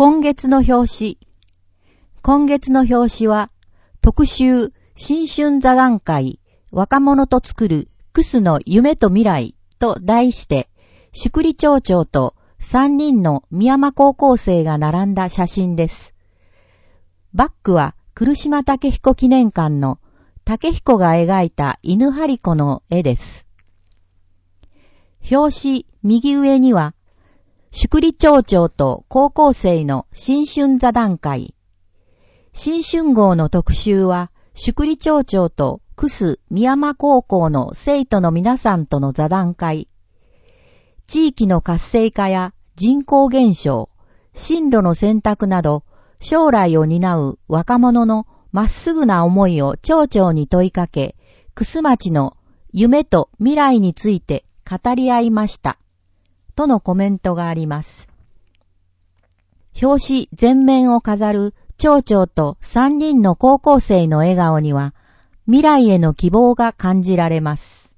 今月の表紙。今月の表紙は、特集新春座談会若者と作るクスの夢と未来と題して、宿利町長と3人の美山高校生が並んだ写真です。バックは来島武彦記念館の武彦が描いた犬張子の絵です。表紙右上には、宿利町長と高校生の新春座談会。新春号の特集は、宿利町長とクス美山高校の生徒の皆さんとの座談会。地域の活性化や人口減少、進路の選択など、将来を担う若者のまっすぐな思いを町長に問いかけ、クス町の夢と未来について語り合いました。とのコメントがあります。表紙全面を飾る町長と3人の高校生の笑顔には未来への希望が感じられます。